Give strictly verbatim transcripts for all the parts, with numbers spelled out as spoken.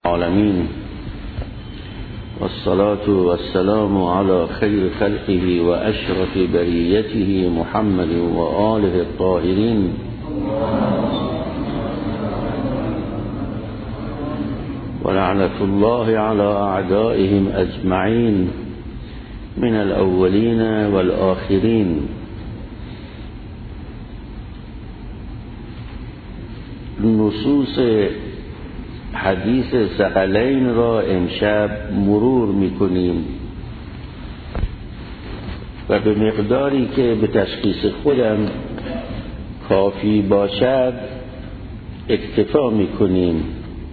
العالمين والصلاة والسلام على خير خلقه وأشرف بريته محمد وآله الطاهرين ولعنة الله على أعدائهم أجمعين من الأولين والآخرين. نصوص حدیث ثقلین را امشب مرور میکنیم و به مقداری که به تشخیص خودم کافی باشد اکتفا میکنیم.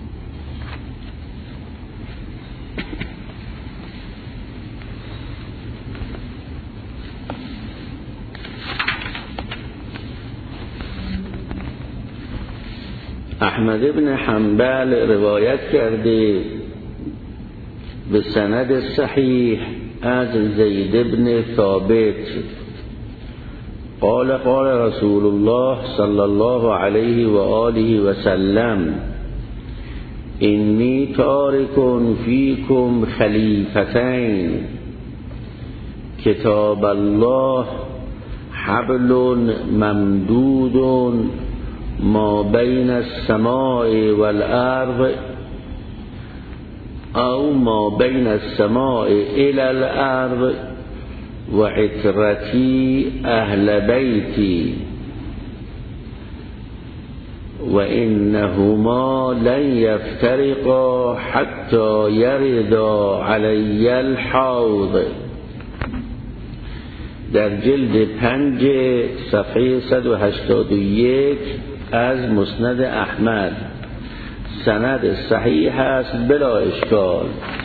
احمد بن حنبل روایت کرده به سند صحیح از زید بن ثابت قال قال رسول الله صلی الله علیه و آله و سلم انی تارک فیکم خلیفتین کتاب الله حبل ممدود ما بین السماء والارض او ما بین السماء الى الارض و عترتی اهل بیتی و انهما لن یفترقا حتی یردا علی الحوض. در جلد پنج صفحه صد و هشتاد و یک از مسند احمد، سند صحیح است بلا اشکال.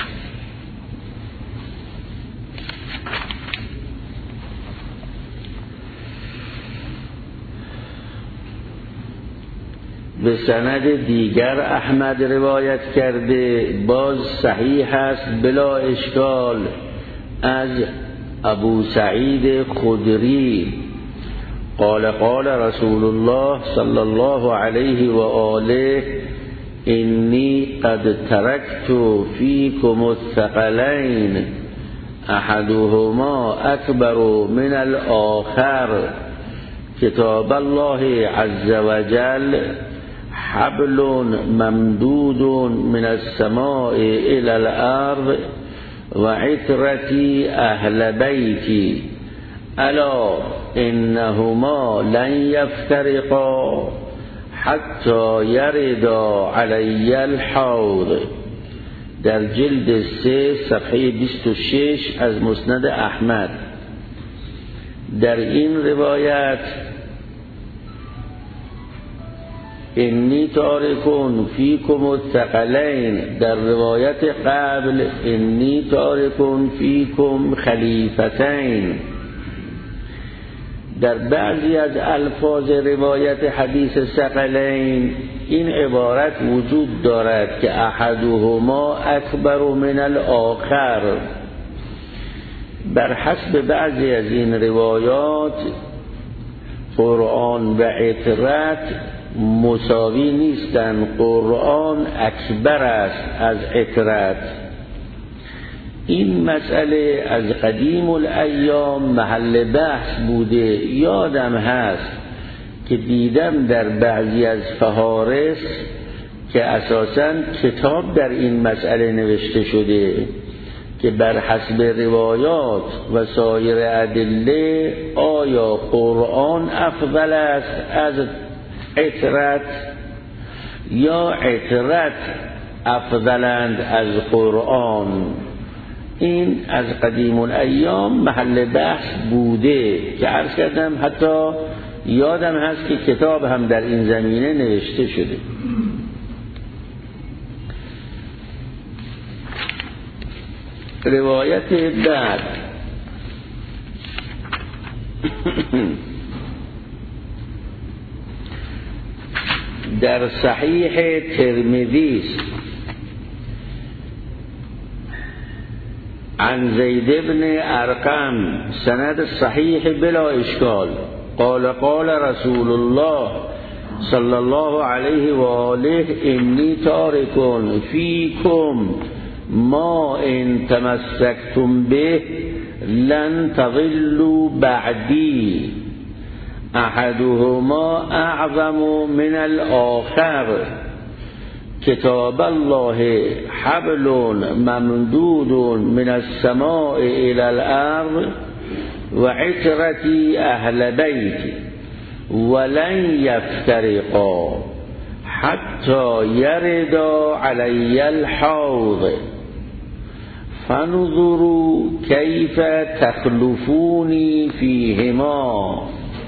به سند دیگر احمد روایت کرده باز صحیح است بلا اشکال از ابو سعید خدری قال قال رسول الله صلی الله علیه و آله انی قد ترکت فیکم الثقلین احدهما اکبر من الاخر کتاب الله عز وجل حبل ممدود من السماء الى الارض و عترتی اهل بیتی الا انهما لن یفترقا حتی یردا علی الحوض. در جلد سه صفحه بیست و شش از مسند احمد. در این روایت انی تارکون فیکم الثقلین، در روایت قبل انی تارکون فیکم خلیفتین. در بعضی از الفاظ روایت حدیث ثقلین این عبارت وجود دارد که احدهما اکبر من الاخر. بر حسب بعضی از این روایات قرآن و عترت مساوی نیستند. قرآن اکبر است از عترت. این مسئله از قدیم الایام محل بحث بوده. یادم هست که دیدم در بعضی از فهارس که اساساً کتاب در این مسئله نوشته شده که بر حسب روایات و سایر ادله آیا قرآن افضل است از عترت یا عترت افضلند از قرآن. این از قدیم الایام محل بحث بوده که عرض کردم حتی یادم هست که کتاب هم در این زمینه نوشته شده. روایت بعد در صحیح ترمذی است عن زید بن ارقم سند صحیح بلا اشکال قال قال رسول الله صلی الله علیه و آله انی تارکون فیکم ما ان تمسکتم به لن تضلوا بعدی احدهما اعظم من الاخر کتاب الله حبل ممدود من السماء الى الارض و عترتی اهل بیت ولن یفترقا حتی یردا علی الحوض فانظروا کیف تخلفونی فیهما.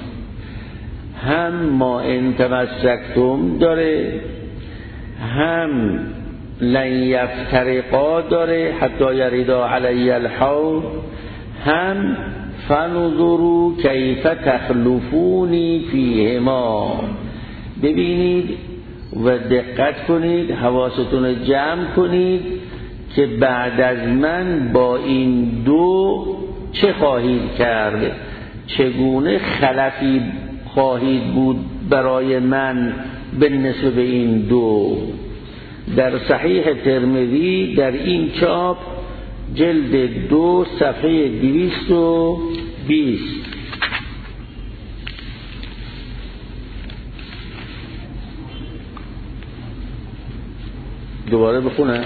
هم ما ان تمسکتم داره، هم لن یفترقا داره حتی یردا علی الحوض، هم فانظروا کیف تخلفونی فیهما. ببینید و دقت کنید، حواستون جمع کنید که بعد از من با این دو چه خواهید کرد، چگونه خلفی خواهید بود برای من بالنسبه به این دو. در صحیح ترمذی در این چاپ جلد دو صفحه دویست و بیست دوباره بخونه.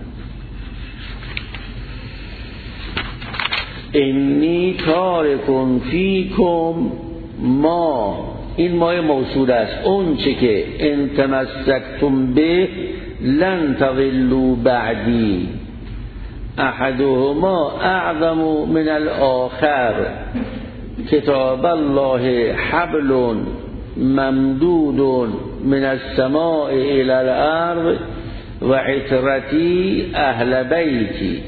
انی تارکون فیکم ما، این مای موصول است، اون چه که ان تمسکتم به لن تضلوا بعدی احدهما اعظم من الاخر کتاب الله حبل ممدود من السماء الى الارض و عترتی اهل بیتی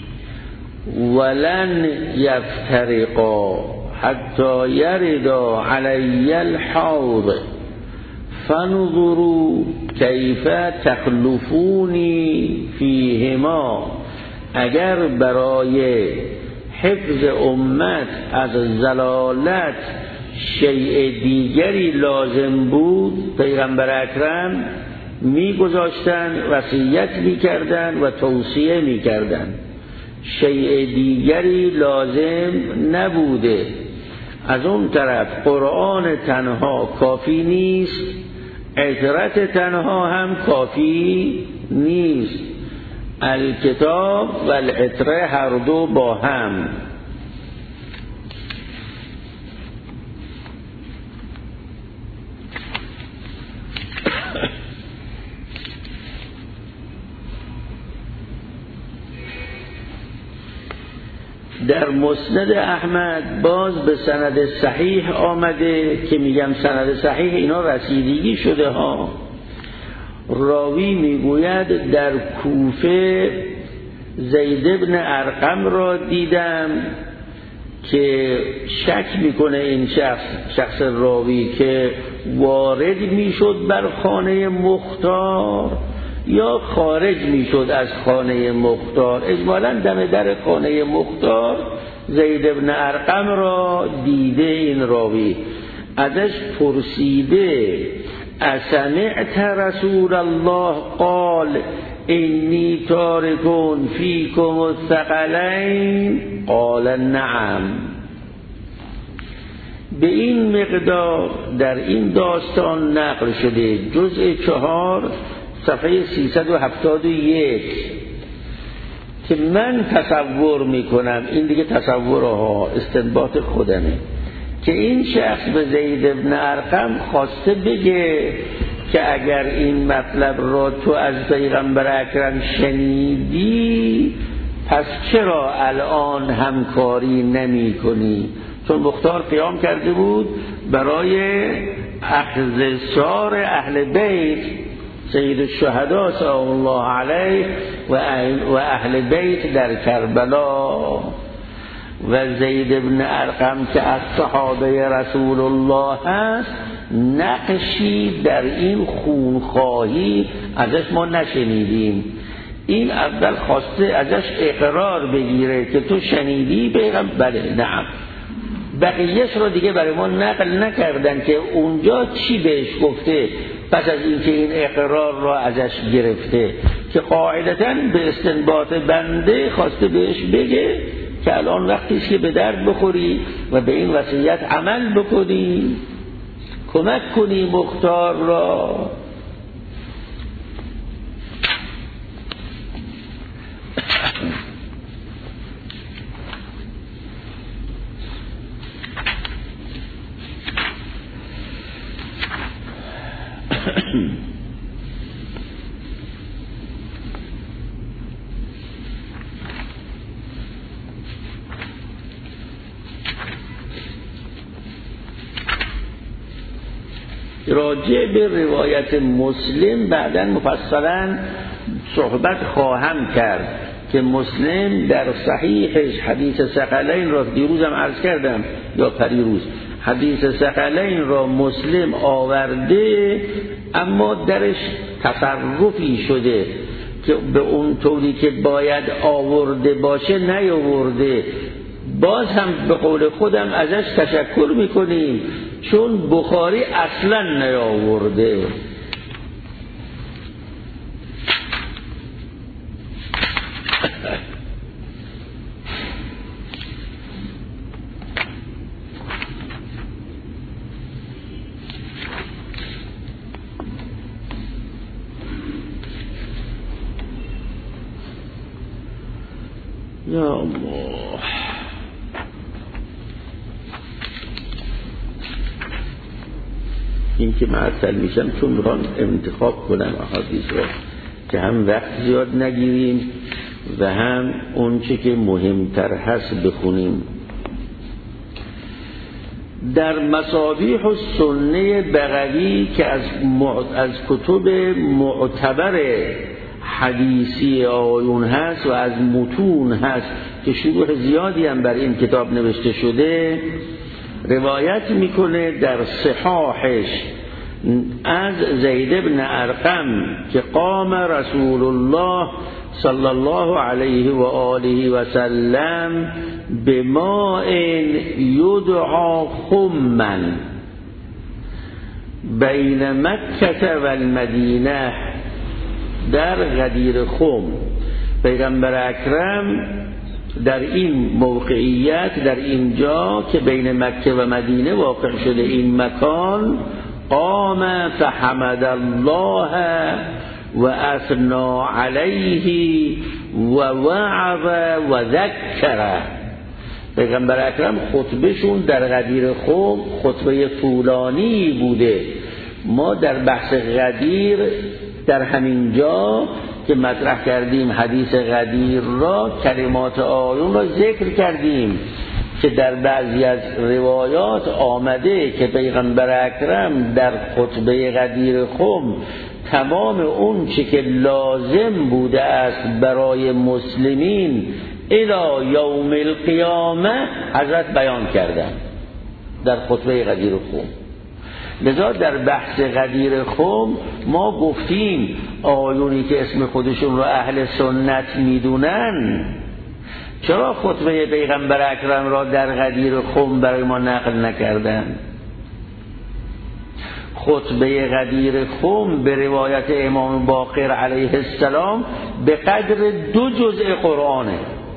ولن یفترقا حتی یردا علی الحوض فانظروا کیف تخلفونی فیهما. اگر برای حفظ امت از زلالت شیء دیگری لازم بود، پیغمبر اکرم میگذاشتن، وصیت میکردن و توصیه میکردن. شیء دیگری لازم نبوده. از اون طرف قرآن تنها کافی نیست، عترت تنها هم کافی نیست. الکتاب و العتره هر دو با هم. در مسند احمد باز به سند صحیح آمده که میگم سند صحیح، اینا رسیدگی شده ها. راوی میگوید در کوفه زید بن ارقم را دیدم که شک میکنه این شخص شخص راوی که وارد میشد بر خانه مختار یا خارج میشد از خانه مختار. اجمالاً دم در خانه مختار زید بن ارقم را دیده این راوی. ازش پرسیده اسمعت رسول الله قال انی تارکون فیکم الثقلین قال نعم. به این مقدار در این داستان نقل شده، جزء چهار صفحه سیصد و هفتاد و یک، که من تصور میکنم، این دیگه تصورها استنباط خودمه، که این شخص به زید بن ارقم خواسته بگه که اگر این مطلب را تو از پیغمبر اکرم شنیدی پس چرا الان همکاری نمی کنی؟ چون مختار قیام کرده بود برای اخذ سار اهل بیت، سید الشهدا سلام الله علیه و اهل بیت در کربلا. و زید بن ارقم که از صحابه رسول الله هست، نقشی در این خونخواهی ازش ما نشنیدیم. این اول خواسته ازش اقرار بگیره که تو شنیدی پیغمبر؟ بله نعم. بقیهش رو دیگه برای ما نقل نکردن که اونجا چی بهش گفته پس از اینکه این اقرار را ازش گرفته، که قاعدتاً به استنباط بنده خواسته بهش بگه که الان وقتیست که به درد بخوری و به این وصیت عمل بکنی، کمک کنی مختار را. راجع به روایت مسلم بعداً مفصلاً صحبت خواهم کرد که مسلم در صحیحش حدیث ثقلین را دیروزم عرض کردم یا پریروز، حدیث ثقلین را مسلم آورده اما درش تصرفی شده که به اون طوری که باید آورده باشه نیاورده. باز هم به قول خودم ازش تشکر میکنیم چون بخاری اصلا نیاورده. یا الله، این که معطل میشم چون میخوام انتخاب کنم احادیث رو که هم وقت زیاد نگیریم و هم اون چه که مهمتر هست بخونیم. در مصابیح السنه بغوی که از, از کتب معتبر حدیثی آیون هست و از متون هست که شروح زیادی هم بر این کتاب نوشته شده، روایت میکنه در صحاحش از زید بن ارقم که قام رسول الله صلی الله علیه و آله و سلم به ماء یدعا خما بین مکه و المدینه، در غدیر خم. پیغمبر اکرم در این موقعیت، در اینجا که بین مکه و مدینه واقع شده این مکان، قام فحمد الله و اثنا علیه و وعظ و ذکر. پیغمبر اکرم خطبهشون در غدیر خم خطبه طولانی بوده. ما در بحث غدیر در همین جا که مطرح کردیم حدیث غدیر را، کلمات آیون را ذکر کردیم که در بعضی از روایات آمده که پیغمبر اکرم در خطبه غدیر خم تمام اون چه که لازم بوده است برای مسلمین الی یوم القیامه حضرت بیان کردن در خطبه غدیر خم. لذا در بحث غدیر خم ما گفتیم آیونی که اسم خودشون رو اهل سنت میدونن چرا خطبه پیغمبر اکرم را در غدیر خم برای ما نقل نکردن؟ خطبه غدیر خم به روایت امام باقر علیه السلام به قدر دو جزء قرآنه.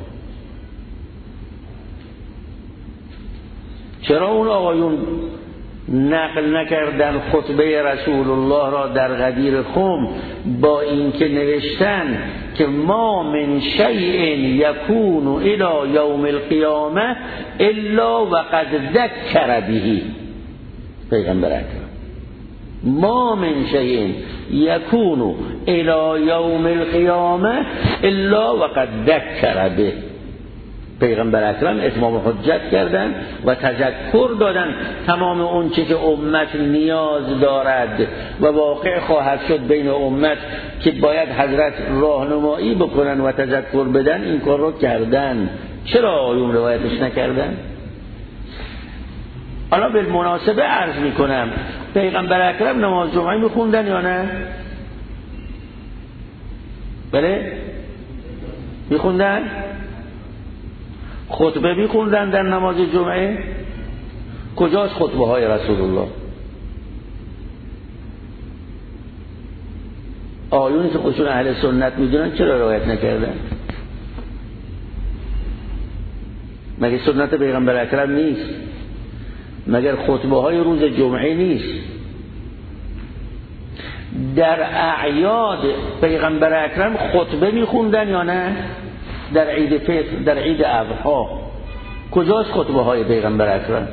چرا اون آقایون نقل نکردن خطبه رسول الله را در غدیر خم، با اینکه نوشتن که ما من شیء یکون الی یوم القیامه الا وقد ذکر به. پیغمبر اکرم ما من شیء یکون الی یوم القیامه الا وقد ذکر به. پیغمبر اکرم اتمام حجت کردن و تذکر دادن تمام اون چه که امت نیاز دارد و واقع خواهد شد بین امت که باید حضرت راهنمایی بکنن و تذکر بدن، این کار رو کردن. چرا آیون روایتش نکردن؟ حالا بالمناسبه عرض میکنم پیغمبر اکرم نماز جمعه میخوندن یا نه؟ بله میخوندن؟ خطبه میخوندن در نماز جمعه؟ کجاست خطبه های رسول الله؟ آیونی که خودشون اهل سنت میدونن چرا روایت نکردن؟ مگه سنت پیغمبر اکرم نیست؟ مگر خطبه های روز جمعه نیست؟ در اعیاد پیغمبر اکرم خطبه میخوندن یا نه؟ در عید فطر، در عید اضحی کجاست خطبه های پیغمبر اکرم؟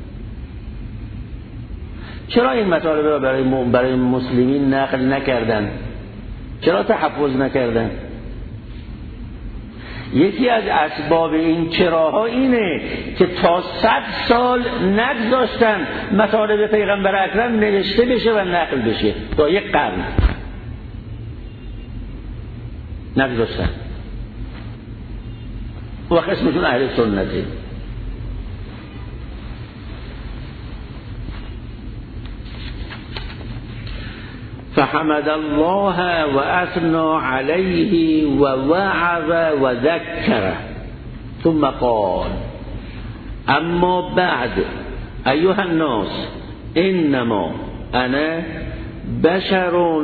چرا این مطالب را برای برای مسلمین نقل نکردن؟ چرا تحفظ نکردن؟ یکی از اسباب این چراها اینه که تا صد سال نگذاشتن مطالب پیغمبر اکرم نوشته بشه و نقل بشه، تا یک قرن نگذاشتن. و قسمشون اهل سنته. فحمد الله و اثنى علیه و وعظ و ذکر ثم قال اما بعد ایها الناس انما انا بشر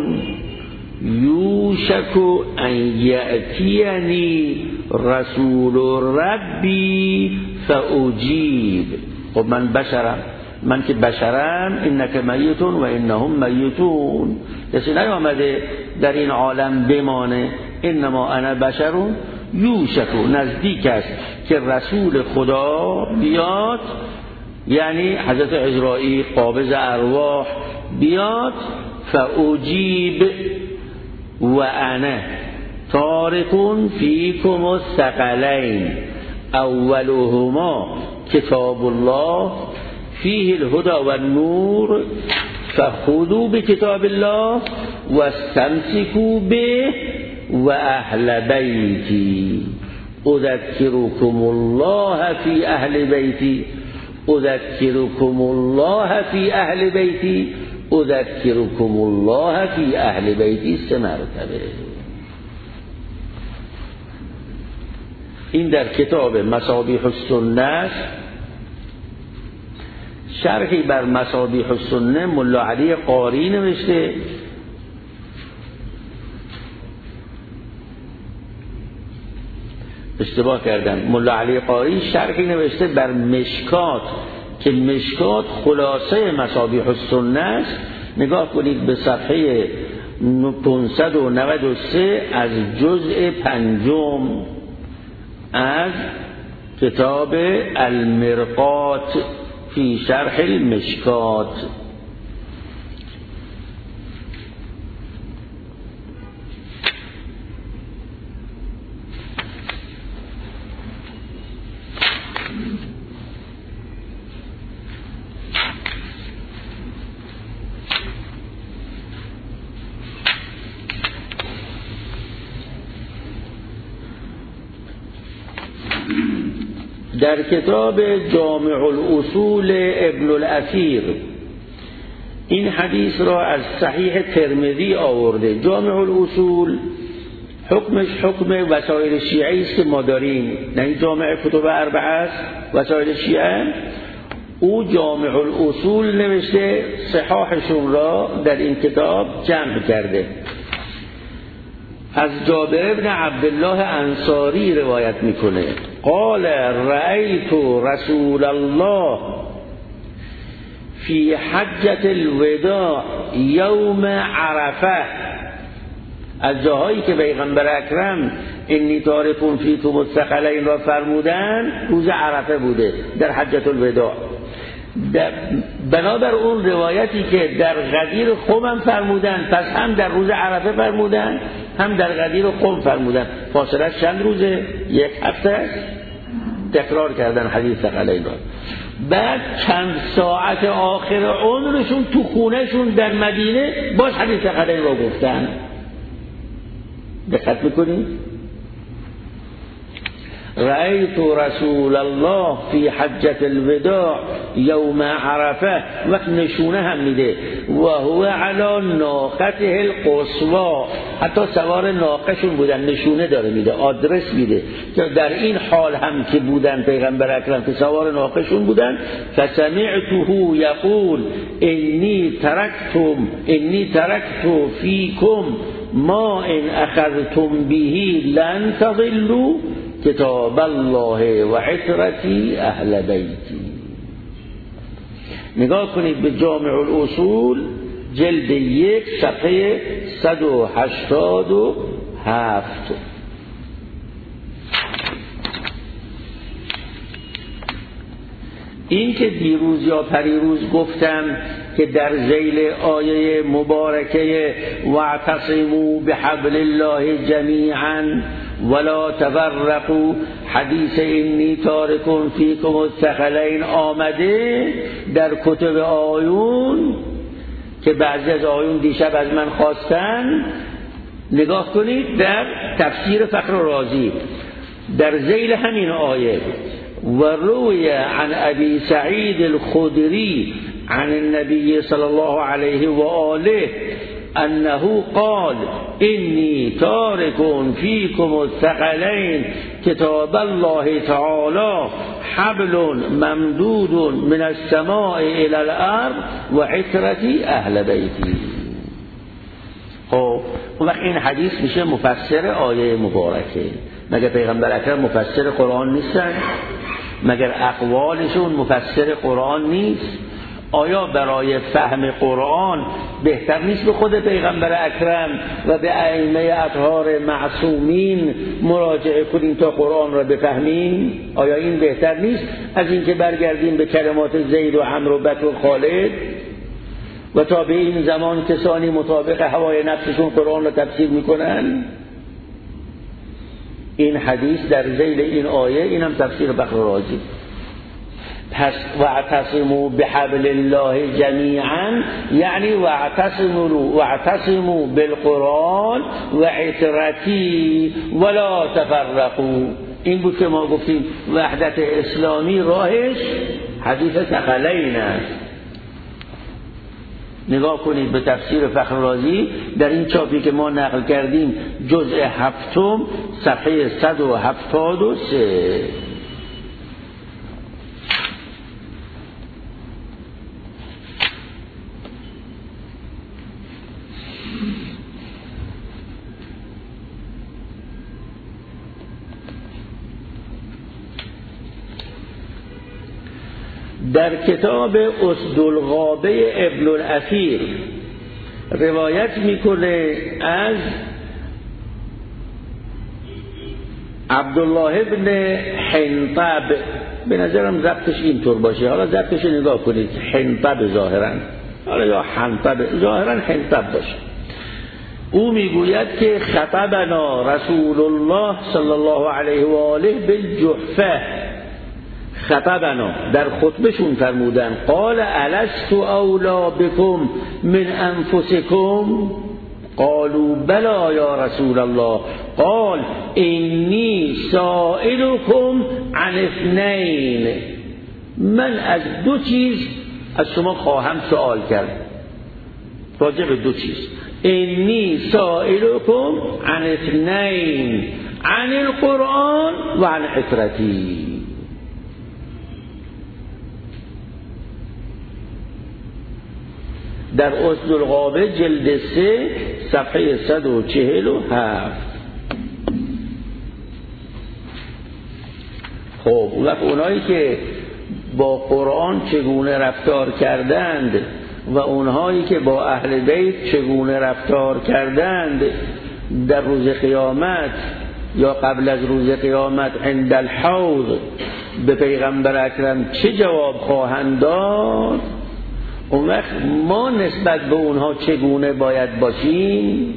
یوشک ان یأتینی رسول ربی فاجیب. خب من بشرم، من که بشرم، انک میتون و انهم میتون، کسی نیامده در این عالم بمانه. انما انا بشرون یوشکو، نزدیک است که رسول خدا بیاد، یعنی حضرت عزرائیل قابض ارواح بیاد. فاجیب و انا تارکون فیکم الثقلین اولهما کتاب الله فیه الهدى والنور فخذوا بکتاب الله واستمسکوا به و اهل بیتی اذکرکم الله فی اهل بیتی اذکرکم الله فی اهل بیتی اذکرکم الله فی اهل بیتی. سه مرتبه. این در کتاب مصابیح السنه، شرحی بر مصابیح السنه ملا علی قاری نوشته. اشتباه کردم، ملا علی قاری شرحی نوشته بر مشکات که مشکات خلاصه مصابیح السنه است. نگاه کنید به صفحه پانصد و نود و سه از جزء پنجم از کتاب المرقات فی شرح المشکات. در کتاب جامع الاصول ابن الاثیر این حدیث را از صحیح ترمذی آورده. جامع الاصول حکمش حکم وسائل شیعه است که ما داریم، نه جامع کتب اربعه است. وسائل شیعه او جامع الاصول نوشته، صحاحشون را در این کتاب جمع کرده. از جابر ابن عبدالله انصاری روایت میکنه قال رأیت رسول الله فی حجة الوداع یوم عرفه. از جاهایی که پیغمبر اکرم انی تارکون فیکم الثقلین را فرمودن روز عرفه بوده در حجة الوداع. بنابر اون روایتی که در غدیر خم هم فرمودن، پس هم در روز عرفه فرمودن هم در غدیر خم فرمودن. فاصله چند روزه؟ یک هفته تکرار کردن حدیث ثقلین را. بعد چند ساعت آخر عمرشون تو خونهشون در مدینه باز حدیث ثقلین را گفتن. دقت میکنید؟ رأیت رسول الله فی حجة الوداع یوم عرفه، وقت نشونه هم میده و هو علی ناقته القصوا، حتی سوار ناقشون بودن، نشونه داره میده، آدرس میده که در این حال هم که بودن پیغمبر اکرم که سوار ناقشون بودن. فسمعته یقول انی ترکتم انی ترکت فیکم ما ان اخذتم به لن تضلوا کتاب الله و عترتی اهل بیتی. نگاه کنید به جامع الاصول جلد یک صفحه صد و هشتاد و هفت. این که دیروز یا پریروز گفتم که در ذیل آیه مبارکه واعتصموا بحبل الله جمیعا ولا تفرقوا حدیث انی تارک فیکم الثقلین آمده در کتب آیون که بعضی از آیون دیشب از من خواستن. نگاه کنید در تفسیر فخر رازی در ذیل همین آیه و روی عن ابی سعید الخدری عن النبي صلى الله عليه وآله انه قال انی تارک فیکم الثقلین کتاب الله تعالی حبل ممدود من السماء الى الارض و عترتی اهل بیتی. خب اون وقت این حدیث میشه مفسر آیه مبارکه. مگر پیغمبر اکرم مفسر قرآن نیستن؟ مگر اقوالشون مفسر قرآن نیست؟ آیا برای فهم قرآن بهتر نیست به خود پیغمبر اکرم و به ائمه اطهار معصومین مراجعه کنیم تا قرآن را بفهمیم؟ آیا این بهتر نیست از اینکه برگردیم به کلمات زید و عمرو و بکر و خالد و تا به این زمان کسانی مطابق هوای نفسشون قرآن را تفسیر میکنن؟ این حدیث در ذیل این آیه، این هم تفسیر فخر رازی. پس واعتصموا بحبل الله جمیعا یعنی واعتصموا واعتصموا بالقرآن و عترتی ولا تفرقوا. این بود که ما گفتیم وحدت اسلامی راهش حدیث ثقلین است. نگاه کنید به تفسیر فخر رازی در این چاپی که ما نقل کردیم جزء هفتم صفحه صد و هفتاد و سه. در کتاب اسدالغابه ابن الاثیر روایت میکنه از عبدالله ابن حنطب، به نظرم ضبطش اینطور باشه، حالا ضبطش نگاه کنید، حنطب ظاهرا، حالا یا حنطب، ظاهرا حنطب باشه. او میگوید که خطبنا رسول الله صلی الله علیه و آله بالجحفه، خطبنا در خطبشون فرمودن قال الست اولا بكم من انفسكم قالوا بلى یا رسول الله قال انی سائلكم عن اثنین، من از دو چیز از شما خواهم سوال کرد، راجع به دو چیز. انی سائلكم عن اثنین عن القرآن و عن عترتی. در اسدالغابه جلد سه صفحه صد و چهل و هفت. خب وقت اونایی که با قرآن چگونه رفتار کردند و اونهایی که با اهل بیت چگونه رفتار کردند در روز قیامت یا قبل از روز قیامت عند الحوض به پیغمبر اکرم چه جواب خواهند داد، اون وقت ما نسبت به اونها چگونه باید باشیم؟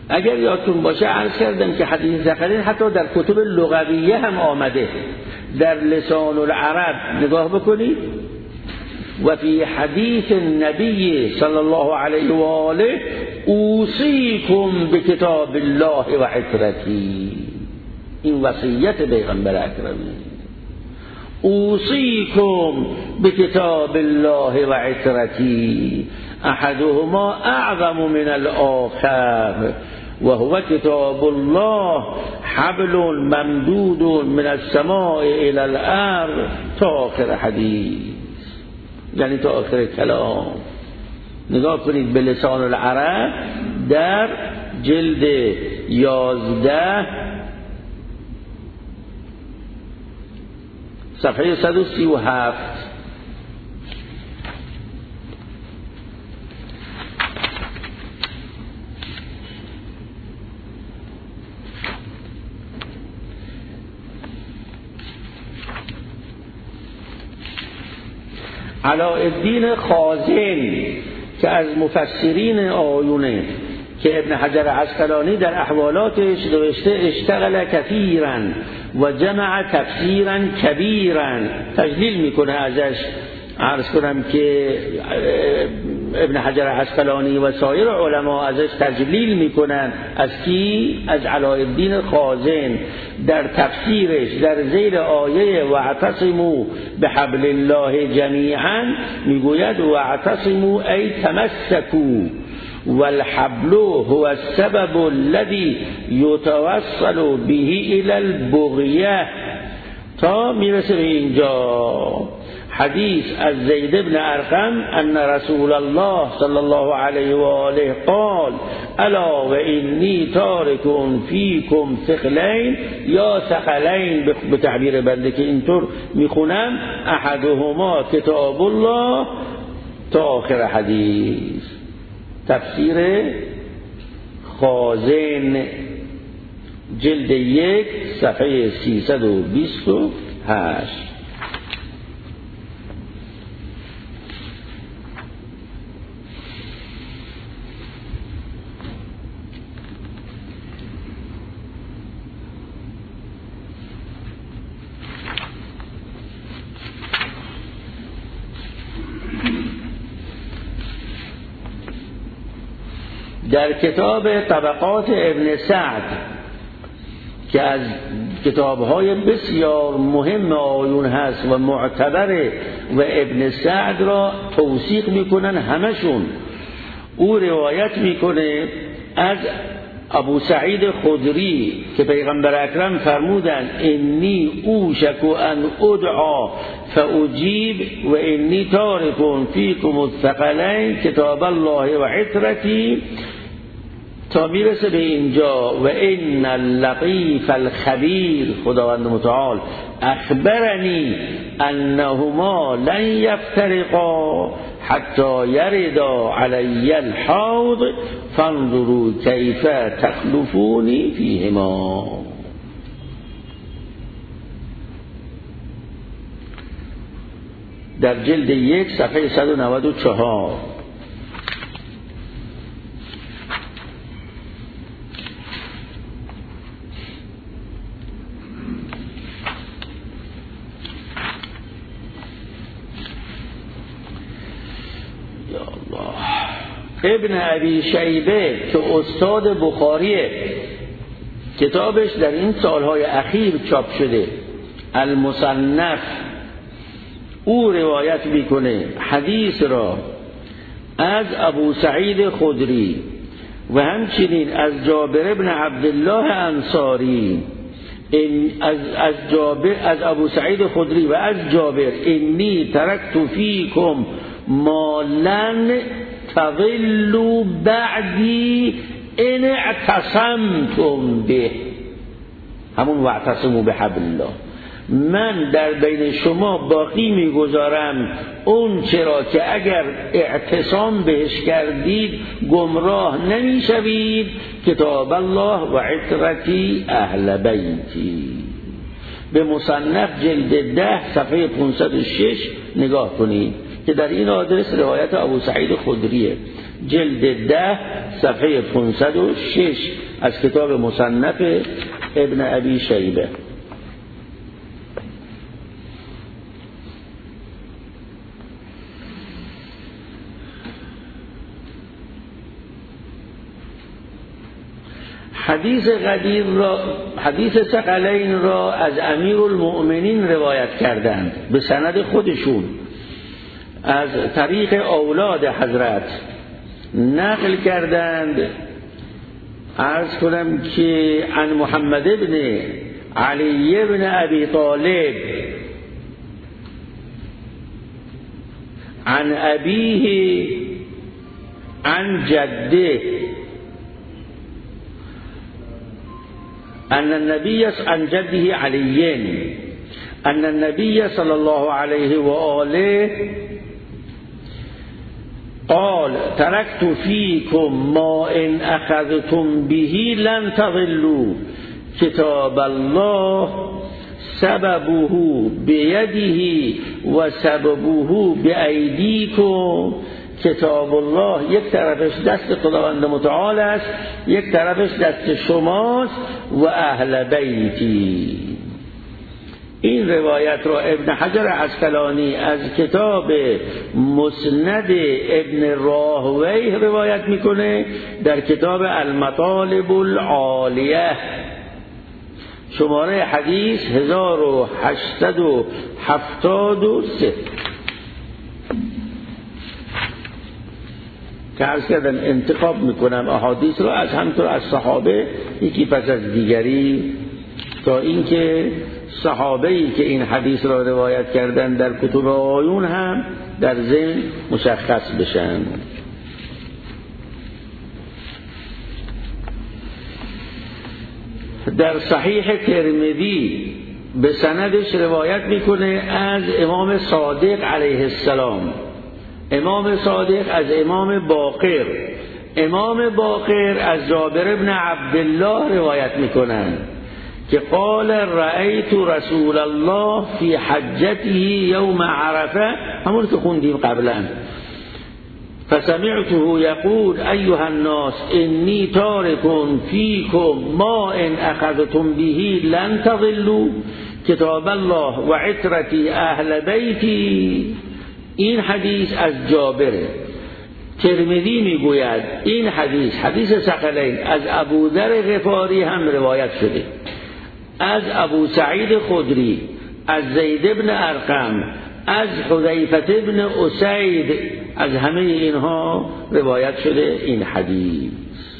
اگر یادتون باشه عرض کردم که حدیث ذکرین حتی در کتب لغویه هم آمده، در لسان العرب نگاه بکنید، و فی حدیث النبی صلی الله علیه و آله اوصیکم بکتاب الله و عترتی، این وصیت پیغمبر اکرمی، اوصیکم بکتاب الله و عترتی احدهما اعظم من الاخر و هو کتاب الله حبل ممدود من السماء الى الارض تا آخر حدیث، یعنی تا آخر کلام. نگاه کنید به لسان العرب در جلد یازده صفحه صد و سی و هفت. علاءالدین خازن که از مفسرین آیونه که ابن حجر عسقلانی در احوالاتش نوشته اشتغل کثیرا و جمع تفسیرا کبیرا، تجلیل میکنه ازش. عرض کنم که ابن حجر عسقلانی و سایر علما ازش تجلیل میکنن. از کی؟ از علاءالدین خازن در تفسیرش در زیر آیه واعتصموا بحبل الله جمیعا میگوید واعتصموا ای تمسکوا والحبل هو السبب الذي يتوصل به الى البغیه، تا میرسه به اینجا. حدیث از زید بن ارقم ان رسول الله صلی الله علیه و آله قال الا و انی تارک فیکم ثقلین یا ثقلین، به تعبیر بنده که اینطور میخونم، احدهما کتاب الله تا آخر حدیث. تفسیر خازن جلد یک صفحه سیصد و بیست و هشت. در کتاب طبقات ابن سعد که از کتاب‌های بسیار مهم آیون هست و معتبره و ابن سعد را توثیق میکنن همشون، او روایت میکنه از ابو سعید خدری که پیغمبر اکرم فرمودن انی اوشک ان ادعا فاجیب و انی تارک فیکم الثقلین کتاب الله و عترتی، تا میرسه به اینجا و ان اللطیف الخبیر خداوند متعال اخبرنی انهما لن یفترقا حتی یردا علی الحوض فانظروا کیف تخلفونی فیهما. در جلد یک صفحه صد و نود و چهار. ابن ابی شیبه که استاد بخاریه، کتابش در این سالهای اخیر چاپ شده، المصنف، او روایت میکنه حدیث را از ابو سعید خدری و همچنین از جابر ابن عبدالله انصاری، این از از جابر از ابو سعید خدری و از جابر انی ترکت فیکم ما لن تضلوا بعدی ان اعتصمتم به، همون واعتصموا بحبل الله، من در بین شما باقی میگذارم اون چرا که اگر اعتصام بهش کردید گمراه نمیشوید، کتاب الله و عترتی اهل بیتی. به مصنف جلد ده صفحه پانصد و شش نگاه کنید. که در این آدرس روایت ابو سعید خدریه، جلد ده صفحه پانصد و شش از کتاب مصنف ابن ابی شیبه. حدیث قدیر را، حدیث ثقلین را از امیرالمؤمنین روایت کردند به سند خودشون از طریق اولاد حضرت نقل کردند. عرض کنم که عن محمد ابن علی ابن ابی طالب عن ابیه عن جده ان النبی عن جده علی ان النبی صلی الله علیه و آله قال ترکت فیکم ما ان اخذتم به لن تضلوا کتاب الله سببه بیده و سببه بایدیکم. کتاب الله یک طرفش دست خداوند متعال است، یک طرفش دست شماست و اهل بیتی. این روایت را ابن حجر عسقلانی از کتاب مسند ابن راهویه روایت میکنه در کتاب المطالب العالیه، شماره حدیث هزار و هشتصد و هفتاد و سه. که عرض کردن انتخاب میکنم احادیث رو از همطور از صحابه یکی پس از دیگری تا اینکه صحابه‌ای که این حدیث را روایت کردن در کتب آیون هم در ذهن مشخص بشن. در صحیح ترمذی به سندش روایت میکنه از امام صادق علیه السلام، امام صادق از امام باقر، امام باقر از جابر بن عبدالله روایت میکنن که قال رأیت رسول الله فی حجته یوم عرفه، همون که خوندیم قبلا، فسمعته یقول ایها الناس انی تارک فیکم ما ان اخذتم به لن تضلوا کتاب الله و عترتی اهل بیتی. این حدیث از جابره. ترمذی میگوید این حدیث، حدیث ثقلین، از ابو ذر غفاری هم روایت شده، از ابو سعید خدری، از زید بن ارقم، از حذیفه بن اسید، از همه اینها روایت شده این حدیث.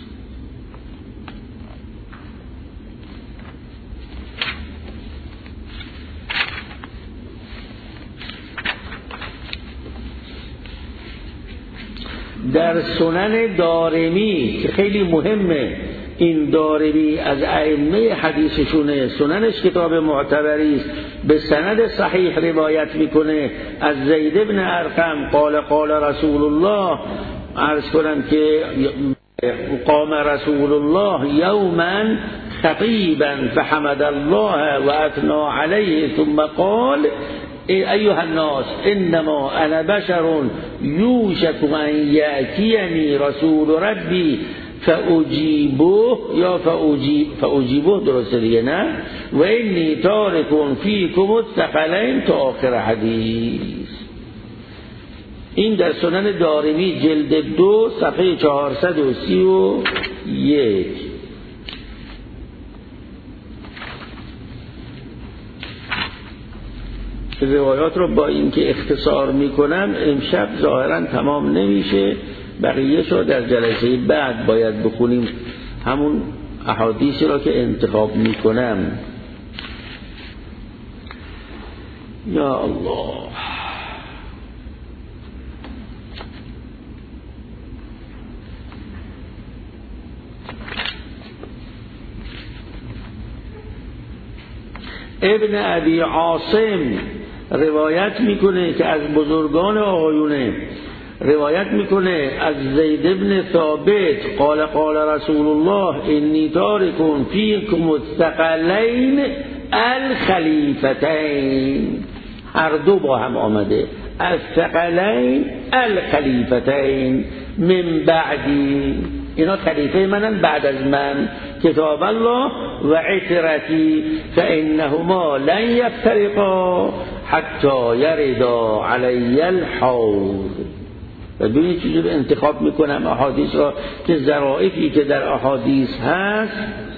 در سنن دارمی که خیلی مهمه، این دارمی از ائمه حدیثشونه، سننش کتاب معتبری است، به سند صحیح روایت میکنه از زید بن ارقم قال قال رسول الله، عرض کنم که قام رسول الله یوما خطیبا فحمد الله و اثنا علیه ثم قال ایها الناس انما انا بشر یوشک ان یأتینی رسول ربی فاجیبه یا فاجیب فاجیبه درسته دیگه نه، و انی تارک فیکم الثقلین تا آخر حدیث. این در سنن دارمی جلد دو صفحه چهارصد و سی و یک. روایات رو با این که اختصار میکنم امشب ظاهرا تمام نمیشه، بقیه‌اش رو در جلسه بعد باید بخونیم، همون احادیثی را که انتخاب میکنم. یا الله. ابن ابی عاصم روایت میکنه که از بزرگان آقایونه، روایت میکنه از زید بن ثابت قال قال رسول الله انی تارک فیکم الثقلین الخلیفتین، هر دو با هم آمده، الثقلین الخلیفتین من بعدی، اینا خلیفه منن بعد از من، کتاب الله و عترتی فانهما لن یفترقا حتی یردا علی الحوض. و ببینید چجور انتخاب میکنم احادیث را که ظرافی که در احادیث هست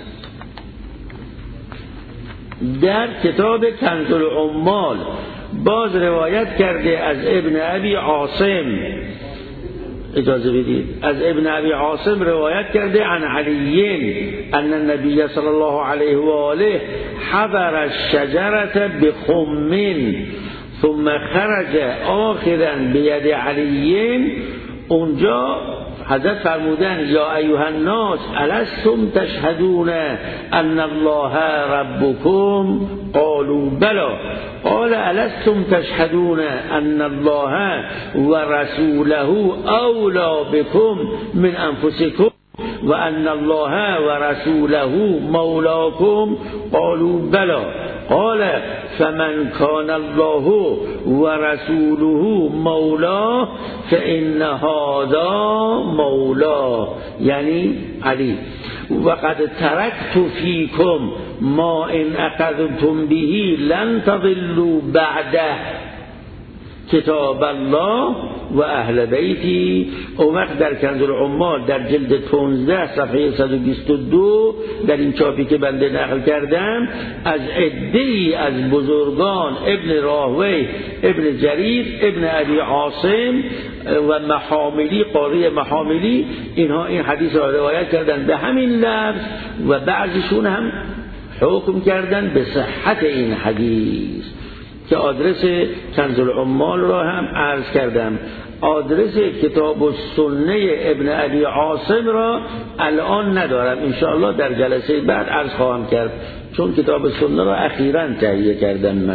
در کتاب کنز العمال باز روایت کرده از ابن ابی عاصم، اجازه بدید، از ابن ابی عاصم روایت کرده عن علی ان النبی صلی الله علیه و آله حضر الشجرة بخم ثم خرج آخذا بید علی. اونجا حضرت فرمودن یا ایها الناس الستم تشهدون ان الله ربکم قالوا بلا قال الستم تشهدون ان الله و رسوله اولی بكم من انفسکم و ان الله و رسوله مولاکم قالوا بلا قال فمن كان الله و رسوله مولاه فإن هذا مولاه، یعنی علی. وقد تركت فيكم ما ان اخذتم به لن تضلوا بعده کتاب الله و اهل بیتی. اون وقت در کنز العمال در جلد پانزده صفحه صد و بیست و دو در این چاپی که بنده نقل کردم از عده‌ای از بزرگان ابن راهوی، ابن جریر، ابن ابی عاصم و محاملی، قاضی محاملی، اینها این حدیث را روایت کردن به همین لفظ و بعضیشون هم حکم کردن به صحت این حدیث که آدرس کنز العمال را هم عرض کردم. آدرس کتاب السنه ابن ابی عاصم را الان ندارم، انشاءالله در جلسه بعد عرض خواهم کرد، چون کتاب السنه را اخیراً تهیه کردم من.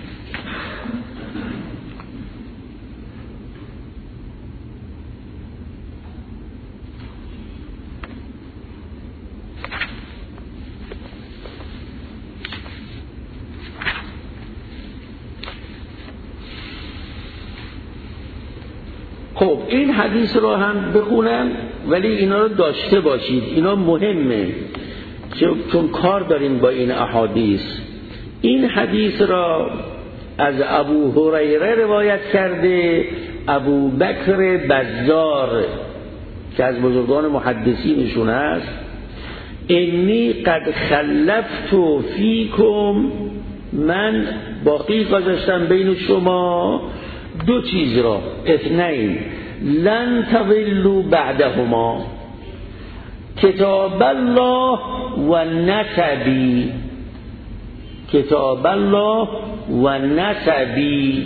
خب این حدیث را هم بخونم، ولی اینا رو داشته باشید، اینا مهمه چون کار داریم با این احادیث. این حدیث را از ابو هریره روایت کرده ابو بکر بزار که از بزرگان محدثینشون هست. انی قد خلفت فیکم، من باقی گذاشتم بین شما دو چیز را، اثنین لن تضلوا بعدهما کتاب الله و نسبی، کتاب الله و نسبی.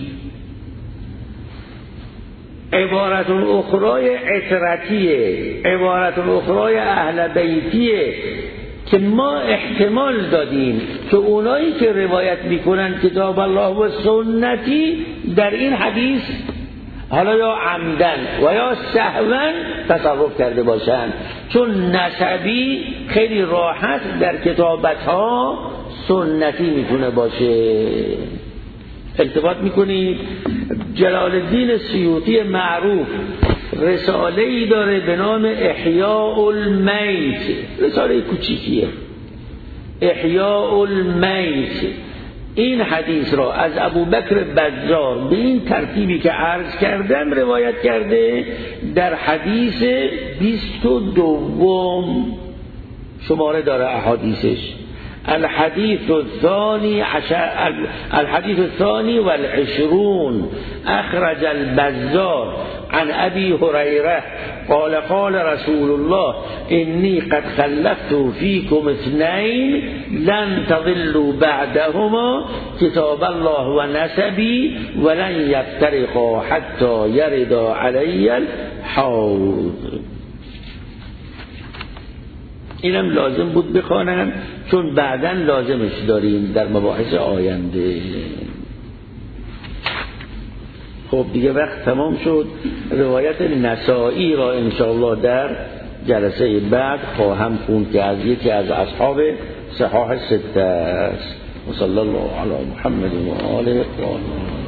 عبارت اخرای عترتیه، عبارت اخرای اهل بیتیه که ما احتمال دادیم که اونایی که روایت میکنن کتاب الله و سنتی در این حدیث حالا یا عمدن و یا سهوا تصرف کرده باشن، چون نسبی خیلی راحت در کتابت ها سنتی میتونه باشه. التفات میکنید جلال الدین سیوطی معروف رساله ای داره به نام احیاء المیت، رساله کوچیکیه، احیاء المیت. این حدیث را از ابوبکر بزار به این ترتیبی که عرض کردم روایت کرده در حدیث بیست و دوم شماره داره احادیثش، الحديث الثاني عشر الحديث الثاني والعشرون أخرج البزار عن أبي هريرة قال قال رسول الله إني قد خلفت فيكم اثنين لن تضلوا بعدهما كتاب الله ونسبي ولن يفترقا حتى يردا علي الحوض. اینم لازم بود بخوانم چون بعداً لازمش داریم در مباحث آینده. خب دیگه وقت تمام شد. روایت نسائی را انشاءالله در جلسه بعد خواهم خوند که از یکی از اصحاب صحاح سته است. و صلی الله علی محمد و آله و